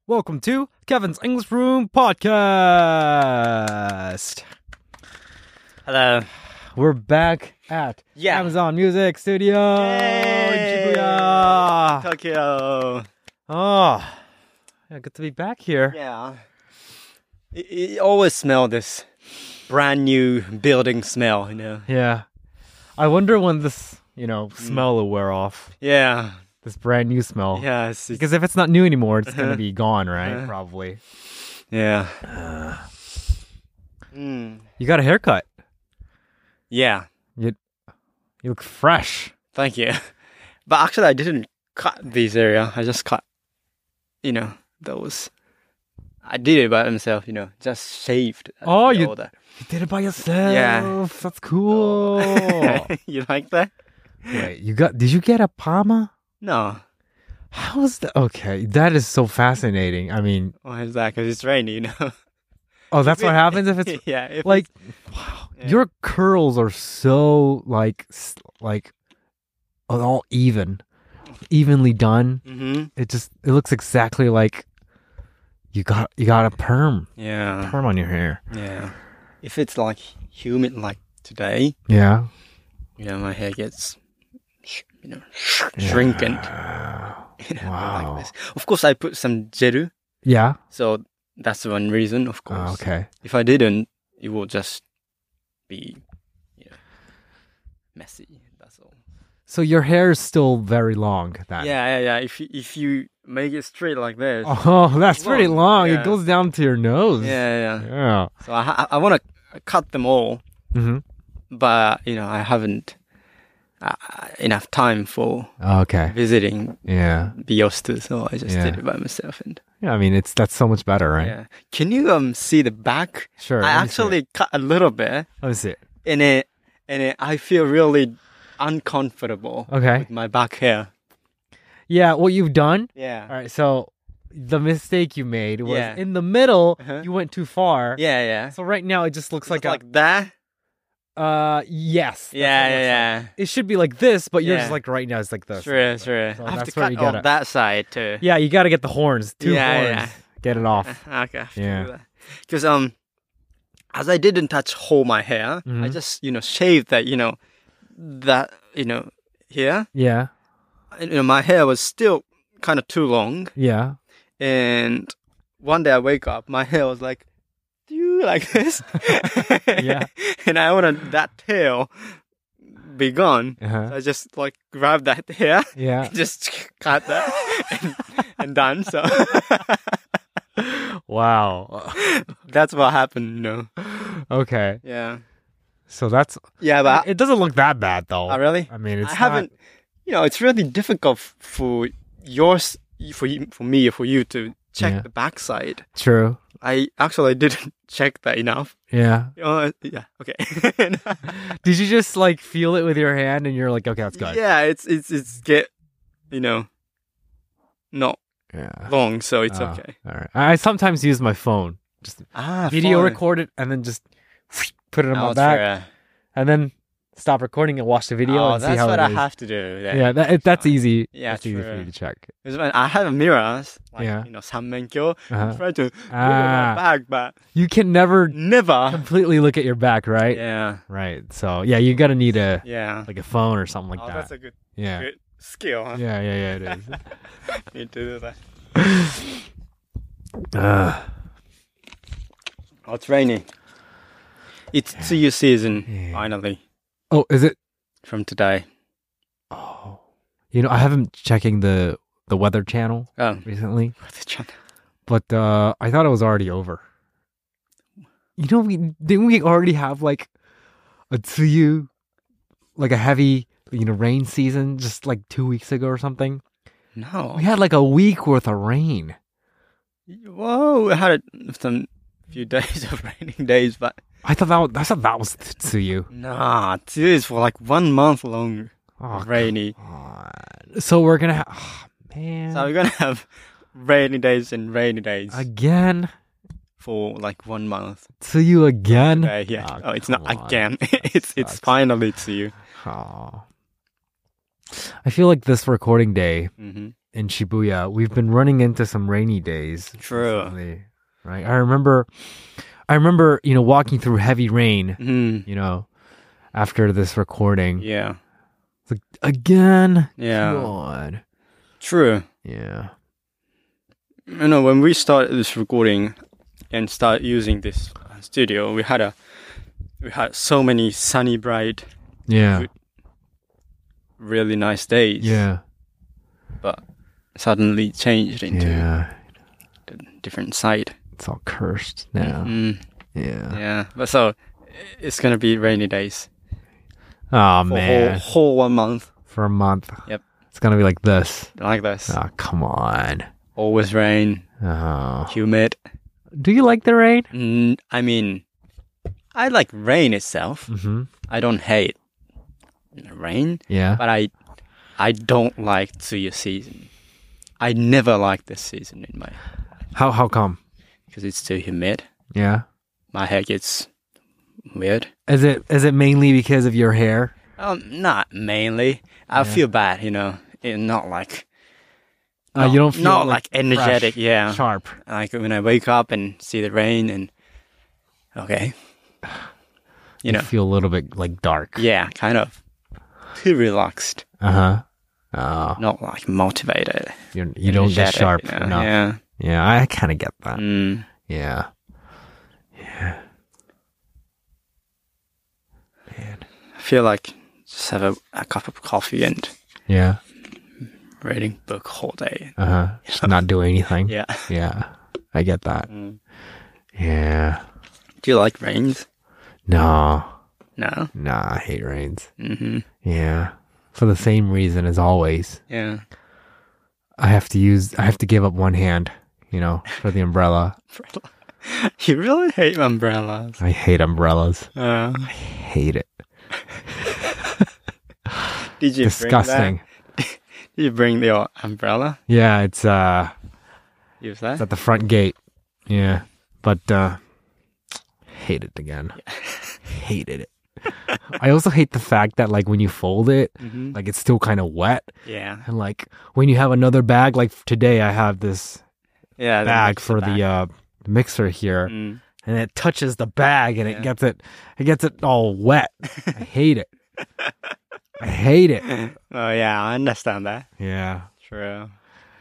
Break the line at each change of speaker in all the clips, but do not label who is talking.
Welcome to Kevin's English Room Podcast.
Hello.
We're back at Amazon Music Studio in Shibuya.
Tokyo.
Oh, yeah, good to be back here.
Yeah. It always smells this brand new building smell, you know.
Yeah. I wonder when this, smell will wear off.
Yeah.
This brand new smell.
Yeah.
Because if it's not new anymore, it's going to be gone, right? Probably.
Yeah.
You got a haircut.
Yeah.
You look fresh.
Thank you. But actually, I didn't cut this area. I just cut, those. I did it by myself, just shaved.
Oh, you
that.
You did it by yourself.
Yeah.
That's cool.
You like that?
Wait, did you get a Palma?
No.
How is that? Okay, that is so fascinating. I mean,
Why is that? Because it's rainy,
Oh, that's what happens if it's
yeah.
wow. Yeah. Your curls are so like all evenly done.
Mm-hmm.
It looks exactly like you got a perm
Yeah.
on your hair.
Yeah. If it's like humid like today,
Yeah.
my hair gets, shrinking.
Wow.
Like this. Of course, I put some gel,
Yeah.
so that's one reason, of course.
Oh, okay.
If I didn't, it would just be, messy. That's all.
So your hair is still very long then.
Yeah. If you make it straight like this,
Oh, that's pretty long.
Yeah.
It goes down to your nose.
yeah.
Yeah.
So I want to cut them all,
Mm-hmm.
but I haven't enough time for
Okay.
visiting
Yeah.
Biostu, so I just
Yeah.
did it by myself. And
Yeah. I mean, that's so much better, right?
yeah, can you see the back?
Sure.
I
let me see
actually
it.
cut a little bit,
Let me see it.
and I feel really uncomfortable
Okay.
with my back hair.
Yeah. What you've done.
Yeah,
All right. So the mistake you made was
Yeah.
in the middle.
Uh-huh.
You went too far.
yeah.
So right now it just looks
It's
like
that.
yes. That's what it
Yeah,
looks
yeah.
like. It should be like this, but yours
Yeah.
is like right now. It's like this.
Sure.
So
I have
that's
to
where
cut
you
off
gotta-
that side too.
Yeah. You got to get the horns. Two
Yeah,
horns.
yeah.
Get it off.
Okay.
Yeah.
Because as I didn't touch whole my hair, I
Mhm.
just shaved that that here.
Yeah.
And, my hair was still kind of too long,
Yeah.
and one day I wake up, my hair was like this.
Yeah.
And I wanted that tail be gone.
Uh-huh.
So I just grab that hair,
Yeah.
just cut that, and done. So
Wow.
that's what happened.
Okay.
Yeah.
So that's
Yeah, but
it doesn't look that bad though.
really.
I mean, it's
I haven't. It's really difficult for you to check
Yeah.
the backside.
not true.
I actually didn't check that enough.
Yeah.
Yeah. Okay.
Did you just feel it with your hand and you're like, okay, that's good.
Yeah. It's get not
Yeah.
long, so it's
Oh,
okay.
All right. I sometimes use my phone. Just video record it and then just put it on my back and then stop recording and watch the video
Oh,
and see
that's
how
what
it
I
is.
have to do.
Yeah, that's easy.
Yeah,
that's easy for
true.
you to check.
Because when I have a mirror,
Yeah.
삼면교,
Uh-huh.
try to put it on
Ah.
my back, but
You can never
never.
completely look at your back, right?
Yeah.
Right. So yeah, you gotta need a
Yeah.
a phone or something like
Oh,
that.
that's a good
Yeah.
skill. Huh?
Yeah, it is.
Need to do that. Oh, it's raining. It's Tsuyu season,
Yeah.
finally,
Oh, is it?
from today.
Oh, I haven't checking the weather channel
Oh,
recently,
what's the channel?
but I thought it was already over. Didn't we already have a tsuyu, a heavy rain season just 2 weeks ago or something?
No.
We had a week worth of rain.
Whoa, I had some few days of raining days, but
I thought that was tsuyu.
nah, Tsuyu is for 1 month long
Oh,
rainy.
so we're gonna have. Oh, man.
So we're gonna have rainy days and rainy days
Again?
for 1 month.
Tsuyu again?
Yeah. Oh, it's not
come on.
again. it's
sucks.
finally Tsuyu.
Oh. I feel like this recording day,
Mm-hmm.
in Shibuya, we've been running into some rainy days.
True.
Recently, right? I remember, walking through heavy rain, after this recording.
Yeah.
It's like, again?
Yeah.
God.
True.
Yeah.
When we started this recording and start using this studio, we had so many sunny, bright, good, really nice days.
Yeah.
But suddenly changed into a different side.
It's all cursed now.
Mm-hmm.
Yeah.
Yeah. But so it's gonna be rainy days.
Oh
for
man.
Whole 1 month.
For a month.
Yep.
It's gonna be like this.
Like this.
Oh, come on.
Always rain.
Oh.
Humid.
Do you like the rain?
I mean, I like rain itself.
Mm-hmm.
I don't hate rain.
Yeah.
But I don't like Tsuyu season. I never liked this season in my...
How come?
Because it's too humid.
Yeah.
My hair gets weird.
Is it mainly because of your hair?
Not mainly. I feel bad, not like...
you don't feel
not like energetic,
fresh, sharp.
Like when I wake up and see the rain and... Okay.
You feel a little bit like dark.
Yeah, kind of. Too relaxed.
Uh-huh. Oh.
Not like motivated.
You don't get sharp enough.
Yeah.
Yeah, I kind of get that.
Mm.
Yeah. Yeah. Man.
I feel like just have a cup of coffee and reading book whole day.
Uh-huh. Just not do anything.
Yeah.
Yeah. I get that.
Mm.
Yeah.
Do you like rains?
No.
No?
Nah, I hate rains.
Mm-hmm.
Yeah. For the same reason as always.
Yeah.
I have to give up one hand, for the umbrella.
You really hate umbrellas.
I hate umbrellas.
I
hate it.
Did you
disgusting?
Did you bring your umbrella?
Yeah, it's
use that?
It's at the front gate. Yeah, but hate it again. Yeah. Hated it. I also hate the fact that when you fold it, like it's still kind of wet.
Yeah.
And when you have another bag, like today I have this bag for the mixer here, and it touches the bag and it gets it all wet. I hate it. I hate it.
Oh yeah, I understand that.
Yeah.
True.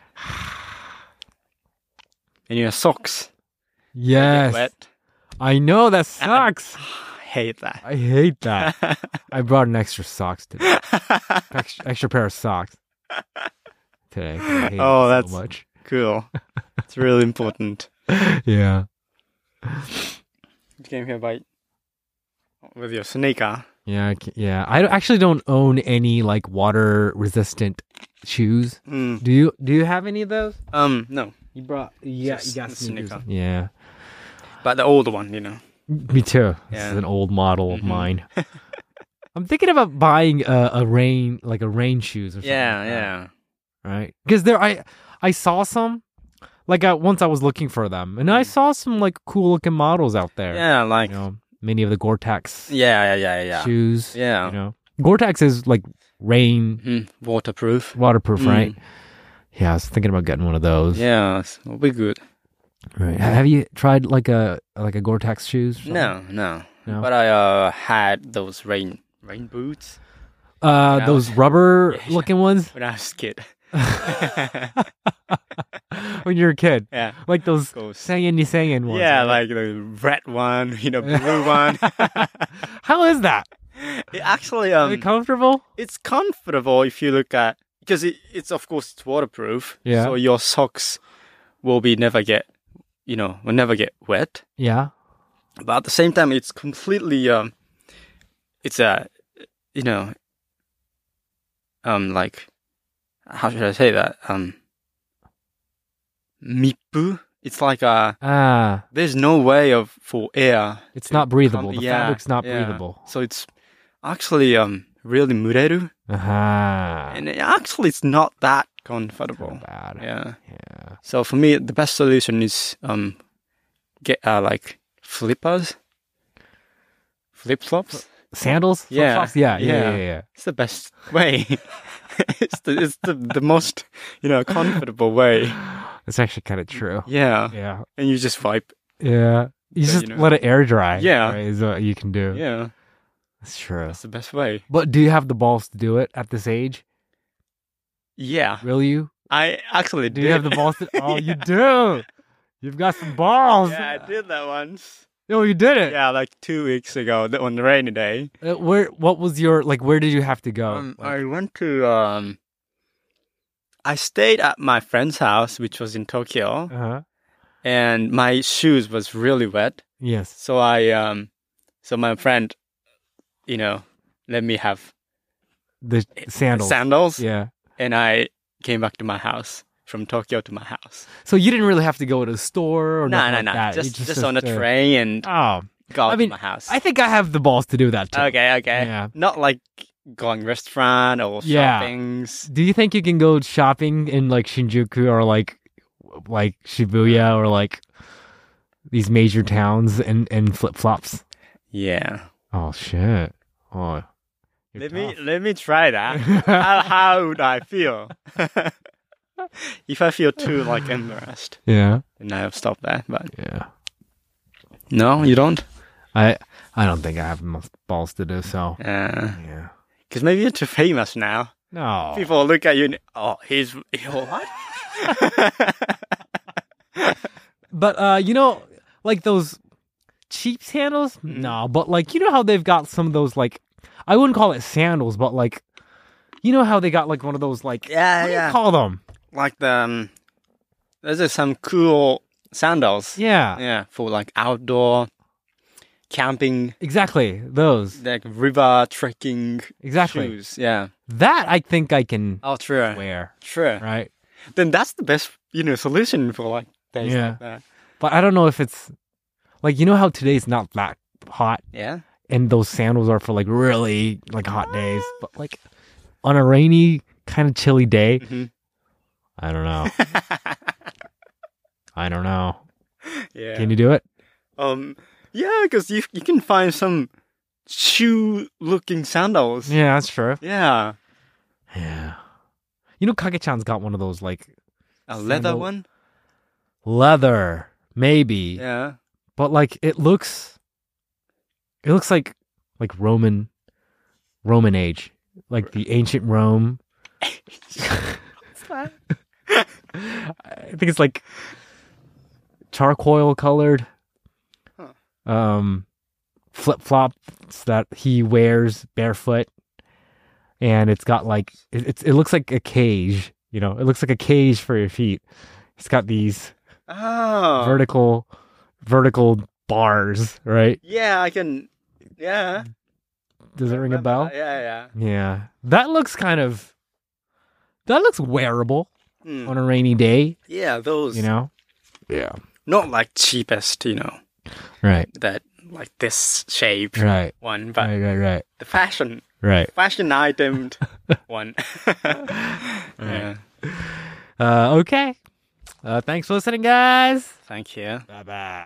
And your socks.
Yes.
Wet.
I know, that sucks.
I hate that.
I hate that. I brought an extra socks today. extra pair of socks today. I hate
that's
so much.
Cool. It's really important.
Yeah.
You came here with your sneaker.
Yeah. I actually don't own any water resistant shoes. Do you have any of those?
No.
You got
sneaker.
Yeah.
But the old one,
Me too. This is an old model of mine. I'm thinking about buying a rain shoes or something.
Yeah.
Right? Because I saw some once I was looking for them, and I saw some cool looking models out there.
Yeah,
many of the Gore-Tex.
Yeah.
Shoes.
Yeah.
Gore-Tex is rain
waterproof,
right? Yeah, I was thinking about getting one of those.
Yeah, it'll be good.
Right. Have you tried a Gore-Tex shoes?
No. But I had those rain boots.
Those rubber looking ones?
When I was a kid.
When you were a kid.
Yeah.
Like those Sangin ones.
Yeah,
right?
the red one, blue one.
How is that?
It actually
is it comfortable?
It's comfortable if you look at, because it's of course it's waterproof.
Yeah.
So your socks will never get wet.
Yeah.
But at the same time, it's completely it's a how should I say that? Mippu. It's there's no way for air.
It's not breathable. The fabric's not breathable.
So it's actually really mureru.
Uh-huh.
And actually it's not that comfortable.
Bad.
Yeah.
Yeah.
So for me, the best solution is get flippers. Flip-flops?
Sandals?
Yeah.
Flip-flops? Yeah.
It's the best way. it's the most, comfortable way.
It's actually kind of true.
Yeah.
Yeah.
And you just wipe.
Yeah. You just let it air dry.
Yeah.
Right, is what you can do.
Yeah.
That's true.
That's the best way.
But do you have the balls to do it at this age?
Yeah.
Will you?
I actually
do. You have the balls to... Oh, you do. You've got some balls.
Yeah, I did that once.
Oh, you did it?
Yeah, like 2 weeks ago on the rainy day.
What was your, where did you have to go?
I went to, I stayed at my friend's house, which was in Tokyo.
Uh-huh.
And my shoes was really wet.
Yes.
So so my friend, let me have
the sandals.
Sandals.
Yeah.
And I came back to my house. From Tokyo to my house.
So you didn't really have to go to the store or nothing like that?
Just on a train and go to my house.
I think I have the balls to do that too.
Okay.
Yeah.
Not like going restaurant or shoppings.
Do you think you can go shopping in like Shinjuku or like Shibuya or like these major towns in flip-flops?
Yeah.
Oh shit. Oh.
Let me try that. How would I feel? If I feel too embarrassed, then I'll stop that. But no, you don't.
I don't think I have enough balls to do so.
Yeah. Because maybe you're too famous now.
No.
People look at you and he's what?
But like those cheap sandals. Mm-hmm. No, but how they've got some of those I wouldn't call it sandals, but how they got one of those what do you call them?
Like there's some cool sandals.
Yeah.
For
outdoor
camping.
Exactly. Those.
Like river trekking shoes. Yeah.
That I think I can
true.
wear.
True.
Right.
Then that's the best, solution for days like that.
But I don't know if it's how today's not that hot.
Yeah.
And those sandals are for really hot days. But on a rainy kind of chilly day. Mm-hmm. I don't know. I don't know.
Yeah.
Can you do it?
Yeah, because you can find some shoe-looking sandals.
Yeah, that's true.
Yeah.
Yeah. Kage-chan's got one of those
a leather one?
Leather, maybe.
Yeah.
But it looks like Roman age. The ancient Rome.
What's that?
I think it's charcoal colored. Flip-flops that he wears barefoot, and it's got it looks like a cage. It looks like a cage for your feet. It's got these vertical bars, right?
Yeah, I can. Yeah.
Does it ring a bell?
Yeah.
That looks wearable on a rainy day.
Yeah, those.
Yeah.
Not cheapest,
Right.
That this shape.
Right.
One, but
right.
The fashion.
Right.
Fashion item one.
Yeah. Okay. Thanks for listening, guys.
Thank you.
Bye-bye.